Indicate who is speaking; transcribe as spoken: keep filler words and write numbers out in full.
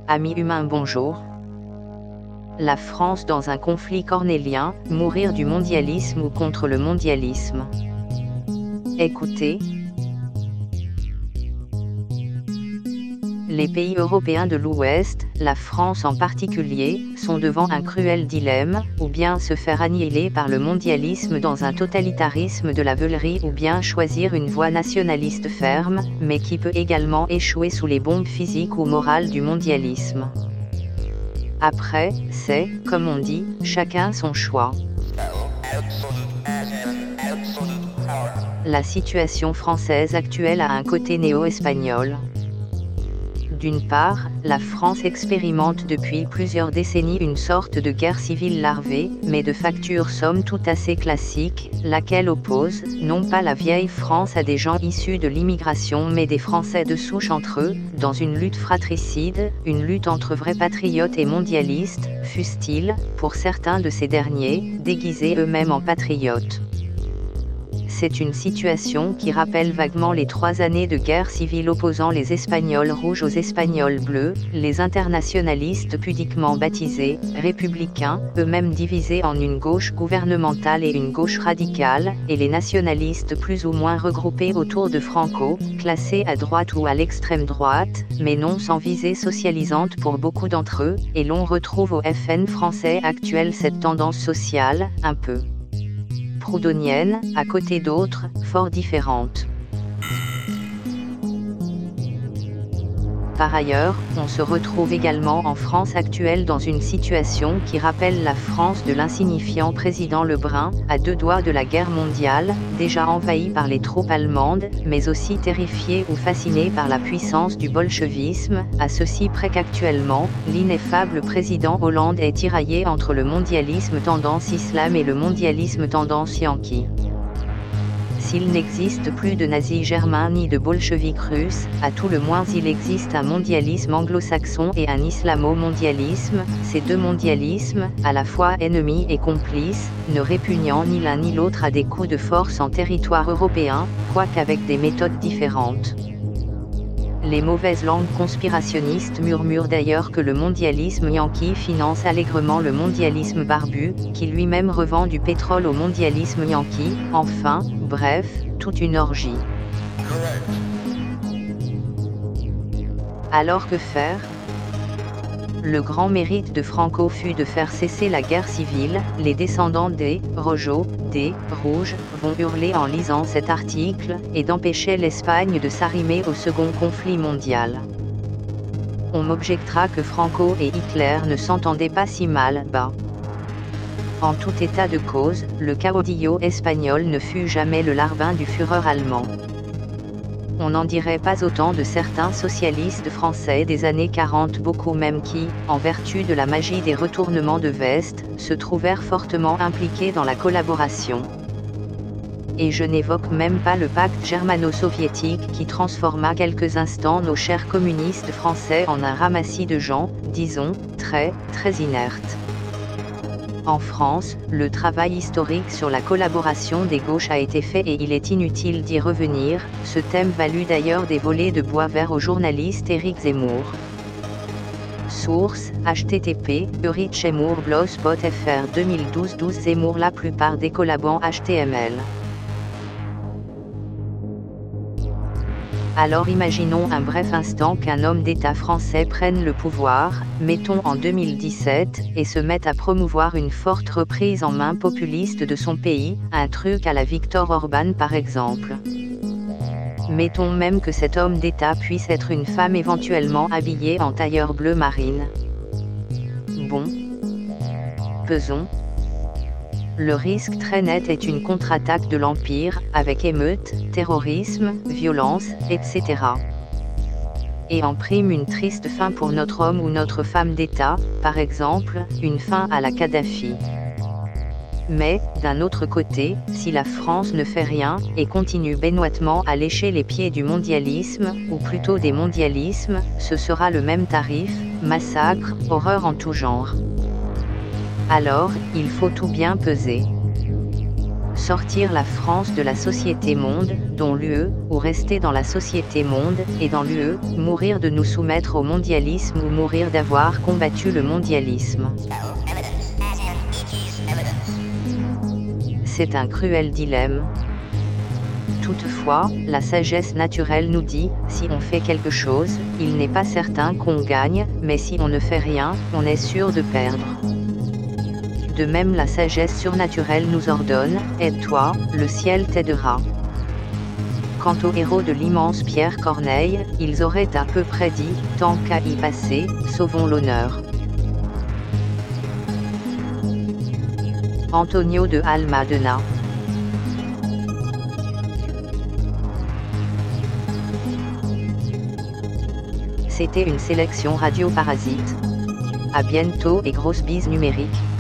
Speaker 1: Amis humains, bonjour. La France dans un conflit cornélien, mourir du mondialisme ou contre le mondialisme. Écoutez. Les pays européens de l'Ouest, la France en particulier, sont devant un cruel dilemme, ou bien se faire annihiler par le mondialisme dans un totalitarisme de la veulerie ou bien choisir une voie nationaliste ferme, mais qui peut également échouer sous les bombes physiques ou morales du mondialisme. Après, c'est, comme on dit, chacun son choix. La situation française actuelle a un côté néo-espagnol. D'une part, la France expérimente depuis plusieurs décennies une sorte de guerre civile larvée, mais de facture somme toute assez classique, laquelle oppose, non pas la vieille France à des gens issus de l'immigration mais des Français de souche entre eux, dans une lutte fratricide, une lutte entre vrais patriotes et mondialistes, fussent-ils, pour certains de ces derniers, déguisés eux-mêmes en patriotes. C'est une situation qui rappelle vaguement les trois années de guerre civile opposant les Espagnols rouges aux Espagnols bleus, les internationalistes pudiquement baptisés « républicains », eux-mêmes divisés en une gauche gouvernementale et une gauche radicale, et les nationalistes plus ou moins regroupés autour de Franco, classés à droite ou à l'extrême droite, mais non sans visée socialisante pour beaucoup d'entre eux, et l'on retrouve au F N français actuel cette tendance sociale, un peu proudhonienne, à côté d'autres, fort différentes. Par ailleurs, on se retrouve également en France actuelle dans une situation qui rappelle la France de l'insignifiant président Lebrun, à deux doigts de la guerre mondiale, déjà envahi par les troupes allemandes, mais aussi terrifié ou fasciné par la puissance du bolchevisme, à ceci près qu'actuellement, l'ineffable président Hollande est tiraillé entre le mondialisme tendance islam et le mondialisme tendance yankee. S'il n'existe plus de nazis germains ni de bolcheviques russes, à tout le moins il existe un mondialisme anglo-saxon et un islamo-mondialisme, ces deux mondialismes, à la fois ennemis et complices, ne répugnant ni l'un ni l'autre à des coups de force en territoire européen, quoiqu'avec des méthodes différentes. Les mauvaises langues conspirationnistes murmurent d'ailleurs que le mondialisme yankee finance allègrement le mondialisme barbu, qui lui-même revend du pétrole au mondialisme yankee, enfin, bref, toute une orgie. Alors que faire ? Le grand mérite de Franco fut de faire cesser la guerre civile. Les descendants des Rojo, des Rouges, vont hurler en lisant cet article, et d'empêcher l'Espagne de s'arrimer au second conflit mondial. On m'objectera que Franco et Hitler ne s'entendaient pas si mal, bah. En tout état de cause, le caudillo espagnol ne fut jamais le larbin du Führer allemand. On n'en dirait pas autant de certains socialistes français des années quarante, beaucoup même qui, en vertu de la magie des retournements de veste, se trouvèrent fortement impliqués dans la collaboration. Et je n'évoque même pas le pacte germano-soviétique qui transforma quelques instants nos chers communistes français en un ramassis de gens, disons, très, très inertes. En France, le travail historique sur la collaboration des gauches a été fait et il est inutile d'y revenir, ce thème valut d'ailleurs des volées de bois vert au journaliste Éric Zemmour. Source, H T T P, Éric Zemmour Blogspot F R deux mille douze douze Zemmour. La plupart des collabants H T M L. Alors imaginons un bref instant qu'un homme d'État français prenne le pouvoir, mettons en deux mille dix-sept, et se mette à promouvoir une forte reprise en main populiste de son pays, un truc à la Viktor Orban par exemple. Mettons même que cet homme d'État puisse être une femme éventuellement habillée en tailleur bleu marine. Bon. Pesons. Le risque très net est une contre-attaque de l'Empire, avec émeutes, terrorisme, violence, et cetera. Et en prime une triste fin pour notre homme ou notre femme d'État, par exemple, une fin à la Kadhafi. Mais, d'un autre côté, si la France ne fait rien, et continue benoîtement à lécher les pieds du mondialisme, ou plutôt des mondialismes, ce sera le même tarif, massacre, horreur en tout genre. Alors, il faut tout bien peser. sortir la France de la société monde, dont l'U E, ou rester dans la société monde, et dans l'U E, mourir de nous soumettre au mondialisme ou mourir d'avoir combattu le mondialisme. C'est un cruel dilemme. Toutefois, la sagesse naturelle nous dit, si on fait quelque chose, il n'est pas certain qu'on gagne, mais si on ne fait rien, on est sûr de perdre. De même la sagesse surnaturelle nous ordonne, aide-toi, le ciel t'aidera. Quant aux héros de l'immense Pierre Corneille, ils auraient à peu près dit, tant qu'à y passer, sauvons l'honneur. Antonio de Almadena. C'était une sélection Radio Parasite. À bientôt et grosse bise numérique.